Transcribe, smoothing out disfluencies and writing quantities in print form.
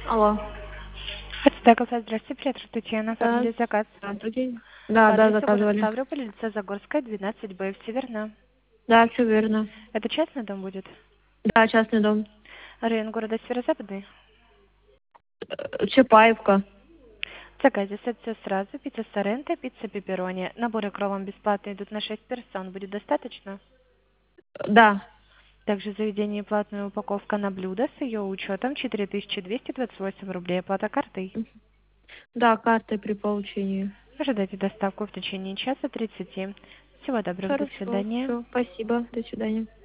Алло. Отстаков, здравствуйте, привет, Татьяна, Да, оформили заказ. здравствуйте. По Да, адресу город заказывали. Ставрополь, улица Загорская, 12Б, Северна. Да, все верно. Это частный дом будет? Да, частный дом. Район города Северо-Западный? Чапаевка. В заказе все сразу, пицца Соренто, пицца пепперони. Наборы к вам бесплатно идут на 6 персон, будет достаточно? Да. Также в заведении платная упаковка на блюдо с ее учетом 4228 рублей, оплата картой. Да, картой при получении. Ожидайте доставку в течение часа 30. Всего доброго, до Хорошо, свидания. все. Спасибо. До свидания.